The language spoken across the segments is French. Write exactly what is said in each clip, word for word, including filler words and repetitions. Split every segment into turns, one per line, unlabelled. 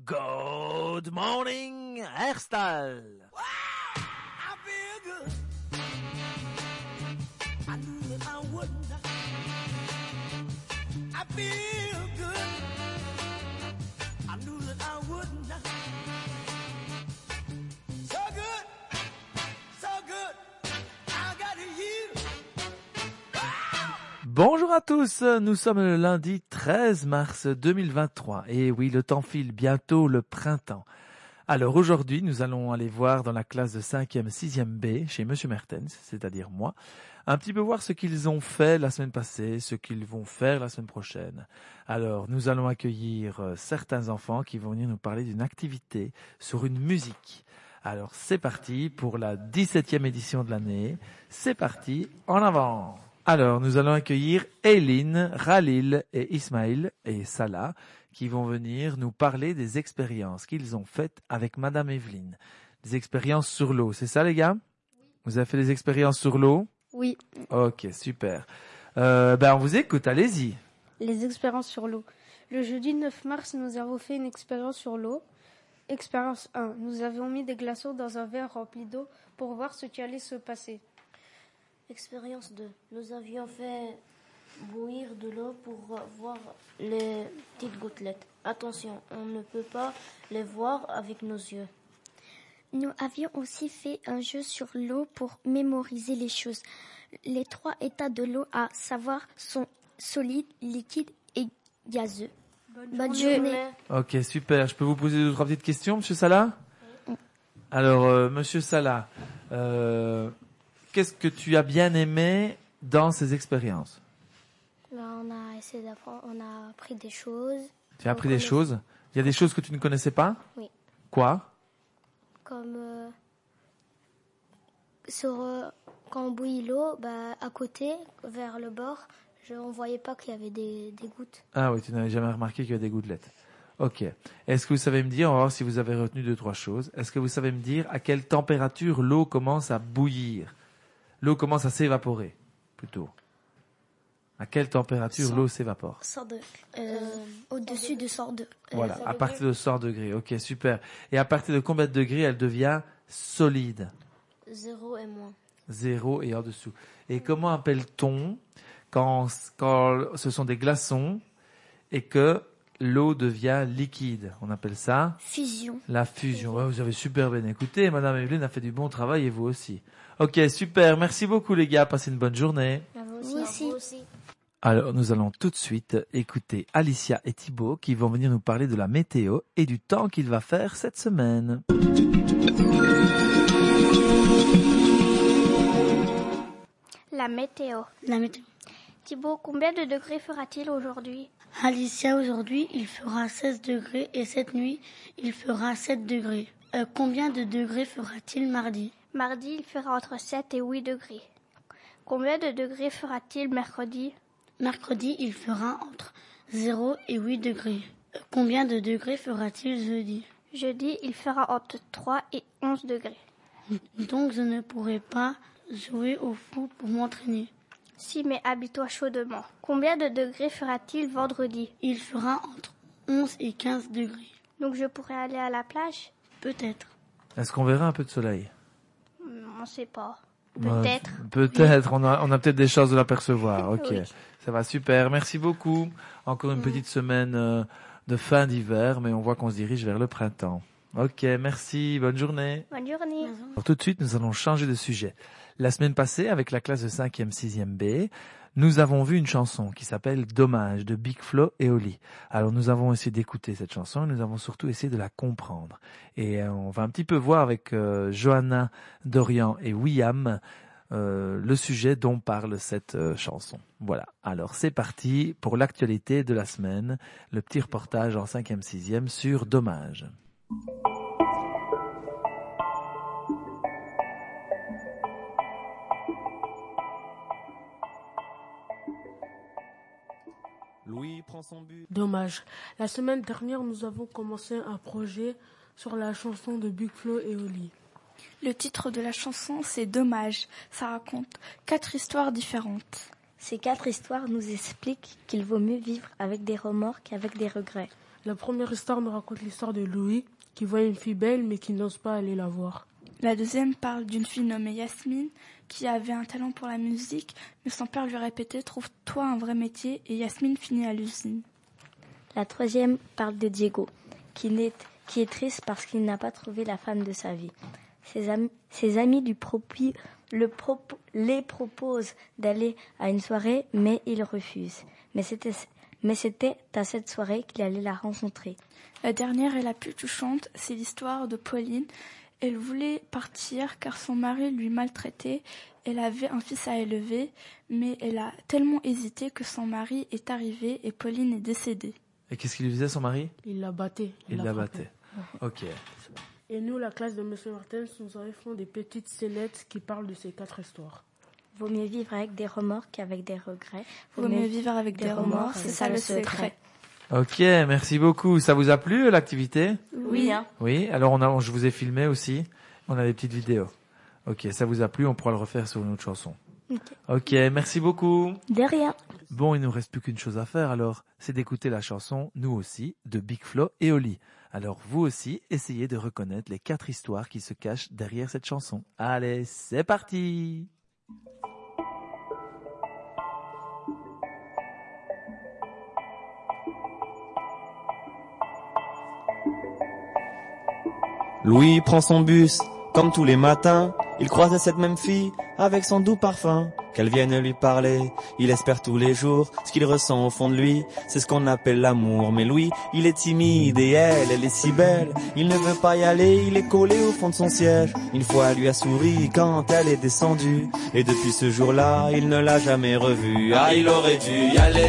Good morning, hairstyle.
Wow, I feel good. I knew that I wouldn't. I feel good. I knew that I wouldn't. So good, so good. I got you.
Bonjour à tous, nous sommes le lundi treize mars deux mille vingt-trois. Et oui, le temps file, bientôt le printemps. Alors aujourd'hui, nous allons aller voir dans la classe de cinquième, sixième B, chez Monsieur Mertens, c'est-à-dire moi, un petit peu voir ce qu'ils ont fait la semaine passée, ce qu'ils vont faire la semaine prochaine. Alors, nous allons accueillir euh, certains enfants qui vont venir nous parler d'une activité sur une musique. Alors, c'est parti pour la dix-septième édition de l'année. C'est parti, en avant! Alors, nous allons accueillir Eileen, Khalil et Ismaël et Salah qui vont venir nous parler des expériences qu'ils ont faites avec Madame Evelyne. Des expériences sur l'eau, c'est ça les gars? Oui. Vous avez fait des expériences sur l'eau?
Oui.
Ok, super. Euh, ben, on vous écoute, allez-y.
Les expériences sur l'eau. Le jeudi neuf mars, nous avons fait une expérience sur l'eau. Expérience un. Nous avions mis des glaçons dans un verre rempli d'eau pour voir ce qui allait se passer.
Expérience deux. Nous avions fait bouillir de l'eau pour voir les petites gouttelettes. Attention, on ne peut pas les voir avec nos yeux.
Nous avions aussi fait un jeu sur l'eau pour mémoriser les choses. Les trois états de l'eau, à savoir, sont solides, liquides et gazeux.
Bonne,
Bonne
journée.
journée.
Ok, super. Je peux vous poser deux ou trois petites questions, Monsieur Salah? Oui. Alors, euh, Monsieur Salah, euh, qu'est-ce que tu as bien aimé dans ces expériences?
Ben, on a essayé d'apprendre, on a appris des choses.
Tu as appris des choses? Il y a des choses que tu ne connaissais pas?
Oui.
Quoi?
Comme euh, sur euh, quand on bouillit l'eau, bah, à côté, vers le bord, je, on voyait pas qu'il y avait des, des gouttes.
Ah oui, tu n'avais jamais remarqué qu'il y avait des gouttelettes. Ok. Est-ce que vous savez me dire, on va voir si vous avez retenu deux, trois choses. Est-ce que vous savez me dire à quelle température l'eau commence à bouillir? L'eau commence à s'évaporer, plutôt. À quelle température
cent
l'eau s'évapore?
cent degrés. Euh, Au-dessus de cent degrés.
Voilà, à partir de cent degrés. Ok, super. Et à partir de combien de degrés elle devient solide?
Zéro et moins.
Zéro et en dessous. Et comment appelle-t-on quand, quand ce sont des glaçons et que l'eau devient liquide? On appelle ça?
Fusion.
La fusion. Ouais, vous avez super bien écouté. Madame Evelyne a fait du bon travail et vous aussi. Ok, super. Merci beaucoup les gars. Passez une bonne journée.
Vous aussi. Vous aussi.
Alors, nous allons tout de suite écouter Alicia et Thibaut qui vont venir nous parler de la météo et du temps qu'il va faire cette semaine.
La météo.
La météo.
Thibaut, combien de degrés fera-t-il aujourd'hui?
Alicia, aujourd'hui, il fera seize degrés et cette nuit, il fera sept degrés. Euh, combien de degrés fera-t-il mardi?
Mardi, il fera entre sept et huit degrés. Combien de degrés fera-t-il mercredi?
Mercredi, il fera entre zéro et huit degrés. Euh, combien de degrés fera-t-il jeudi?
Jeudi, il fera entre trois et onze degrés.
Donc, je ne pourrai pas jouer au foot pour m'entraîner.
Si, mais habille-toi chaudement. Combien de degrés fera-t-il vendredi?
Il fera entre onze et quinze degrés.
Donc, je pourrai aller à la plage?
Peut-être.
Est-ce qu'on verra un peu de soleil?
On ne sait pas.
Peut-être.
Euh,
peut-être. On a, on a peut-être des chances de l'apercevoir. Ok.
Oui.
Ça va super. Merci beaucoup. Encore une mmh. petite semaine euh, de fin d'hiver, mais on voit qu'on se dirige vers le printemps. Ok. Merci. Bonne journée.
Bonne journée.
Alors, tout de suite, nous allons changer de sujet. La semaine passée, avec la classe de cinquième, sixième B, nous avons vu une chanson qui s'appelle Dommage de Big Flo et Oli. Alors nous avons essayé d'écouter cette chanson et nous avons surtout essayé de la comprendre. Et euh, on va un petit peu voir avec euh, Johanna, Dorian et William euh, le sujet dont parle cette euh, chanson. Voilà, alors c'est parti pour l'actualité de la semaine, le petit reportage en cinquième, sixième sur Dommage.
Louis prend son but.
Dommage. La semaine dernière, nous avons commencé un projet sur la chanson de Big Flo et Oli.
Le titre de la chanson, c'est Dommage. Ça raconte quatre histoires différentes.
Ces quatre histoires nous expliquent qu'il vaut mieux vivre avec des remords qu'avec des regrets.
La première histoire nous raconte l'histoire de Louis, qui voit une fille belle mais qui n'ose pas aller la voir.
La deuxième parle d'une fille nommée Yasmine, qui avait un talent pour la musique, mais son père lui répétait « Trouve-toi un vrai métier » et Yasmine finit à l'usine.
La troisième parle de Diego, qui, n'est, qui est triste parce qu'il n'a pas trouvé la femme de sa vie. Ses amis, ses amis lui propi, le pro, les proposent d'aller à une soirée, mais il refuse. Mais c'était, mais c'était à cette soirée qu'il allait la rencontrer.
La dernière et la plus touchante, c'est l'histoire de Pauline. Elle voulait partir car son mari lui maltraitait. Elle avait un fils à élever, mais elle a tellement hésité que son mari est arrivé et Pauline est décédée.
Et qu'est-ce qu'il lui faisait, son mari?
Il la battait.
Il, il la battait. Ok.
Et nous, la classe de M. Martens, nous avons fait des petites scénettes qui parlent de ces quatre histoires.
Vaut mieux vivre avec des remords qu'avec des regrets.
Vaut, Vaut mieux, mieux vivre avec des, des remords, c'est ça le secret.
Ok, merci beaucoup. Ça vous a plu, l'activité?
Oui. Hein.
Oui, alors on a, je vous ai filmé aussi. On a des petites vidéos. Ok, ça vous a plu, on pourra le refaire sur une autre chanson.
Ok,
okay, merci beaucoup.
De rien.
Bon, il nous reste plus qu'une chose à faire alors, c'est d'écouter la chanson Nous aussi de Big Flo et Oli. Alors vous aussi, essayez de reconnaître les quatre histoires qui se cachent derrière cette chanson. Allez, c'est parti!
Louis prend son bus, comme tous les matins, il croise cette même fille avec son doux parfum. Qu'elle vienne lui parler, il espère tous les jours ce qu'il ressent au fond de lui, c'est ce qu'on appelle l'amour. Mais Louis, il est timide et elle, elle est si belle, il ne veut pas y aller, il est collé au fond de son siège. Une fois elle lui a souri quand elle est descendue, et depuis ce jour-là, il ne l'a jamais revue. Ah, il aurait dû y aller,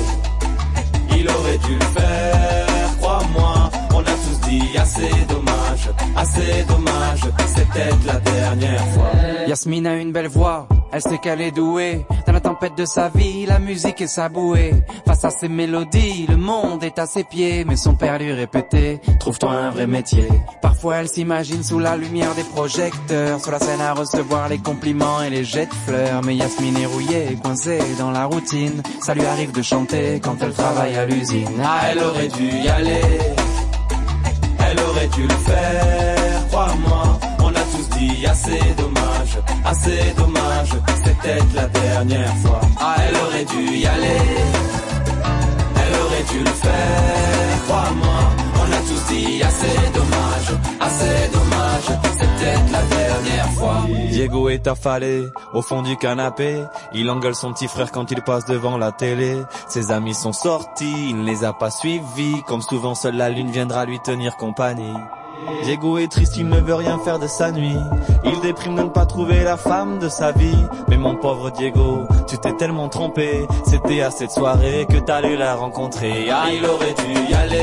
il aurait dû le faire, crois-moi, on a tous dit assez dommage, assez dommage, c'est peut-être la dernière fois.
Yasmine a une belle voix, elle sait qu'elle est douée. Dans la tempête de sa vie, la musique est sa bouée. Face à ses mélodies, le monde est à ses pieds. Mais son père lui répétait, trouve-toi un vrai métier. Parfois elle s'imagine sous la lumière des projecteurs, sur la scène à recevoir les compliments et les jets de fleurs. Mais Yasmine est rouillée, coincée dans la routine. Ça lui arrive de chanter quand elle travaille à l'usine.
Ah, elle aurait dû y aller, elle aurait dû le faire, crois-moi. On a tous dit assez dommage, assez dommage, c'est peut-être la dernière fois. Ah, elle aurait dû y aller, elle aurait dû le faire, crois-moi. On a tous dit assez dommage, assez dommage, c'est peut-être la dernière fois. Diego est affalé au fond du canapé, il engueule son petit frère quand il passe devant la télé. Ses amis sont sortis, il ne les a pas suivis, comme souvent seule la lune viendra lui tenir compagnie. Diego est triste, il ne veut rien faire de sa nuit, il déprime de ne pas trouver la femme de sa vie. Mais mon pauvre Diego, tu t'es tellement trompé, c'était à cette soirée que t'allais la rencontrer. Ah, il aurait dû y aller,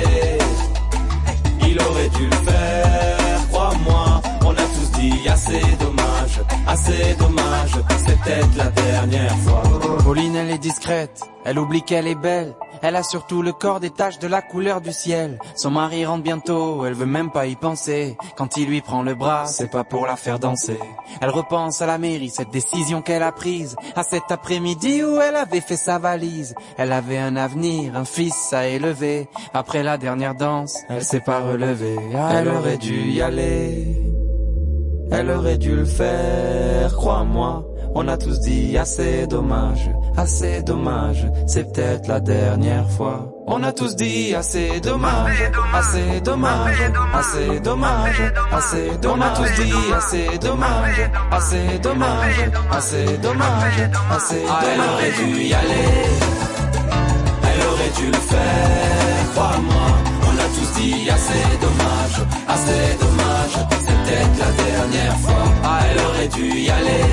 il aurait dû le faire, crois-moi. On a tous dit assez dommage, assez dommage, c'est peut-être la dernière fois.
Pauline, elle est discrète, elle oublie qu'elle est belle. Elle a surtout le corps des taches de la couleur du ciel. Son mari rentre bientôt, elle veut même pas y penser. Quand il lui prend le bras, c'est pas pour la faire danser. Elle repense à la mairie, cette décision qu'elle a prise, à cet après-midi où elle avait fait sa valise. Elle avait un avenir, un fils à élever. Après la dernière danse, elle s'est pas relevée. Ah,
elle aurait dû y aller, elle aurait dû le faire, crois-moi. On a tous dit assez dommage, assez dommage, c'est peut-être la dernière fois. On a tous dit assez dommage, assez dommage, assez dommage, assez dommage. On a tous dit assez dommage, assez dommage, assez dommage, assez dommage. Elle aurait dû y aller, elle aurait dû le faire, crois-moi. On a tous dit assez dommage, assez dommage, c'est peut-être la dernière fois. Ah, elle aurait dû y aller,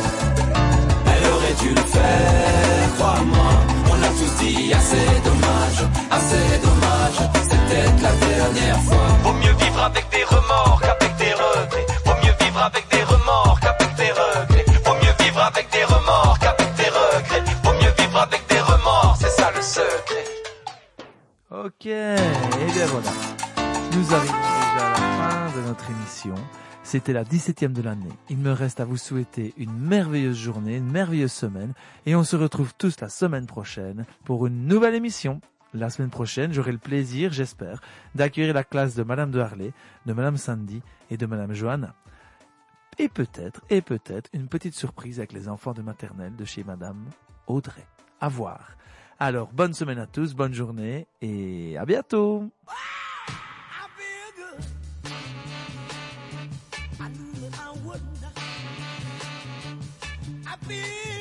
elle aurait dû le faire, crois-moi. On a tous dit assez dommage, assez dommage, c'est peut-être la dernière fois. Vaut mieux vivre avec des remords qu'avec des regrets. Vaut mieux vivre avec des remords qu'avec des regrets. Vaut mieux vivre avec des remords qu'avec des regrets. Vaut mieux vivre avec des remords, c'est ça le secret.
Ok, et bien voilà. Nous arrivons déjà à la fin de notre émission. C'était la dix-septième de l'année. Il me reste à vous souhaiter une merveilleuse journée, une merveilleuse semaine. Et on se retrouve tous la semaine prochaine pour une nouvelle émission. La semaine prochaine, j'aurai le plaisir, j'espère, d'accueillir la classe de Madame de Harlay, de Madame Sandy et de Madame Johanna. Et peut-être, et peut-être, une petite surprise avec les enfants de maternelle de chez Madame Audrey. À voir. Alors, bonne semaine à tous, bonne journée et à bientôt.
I feel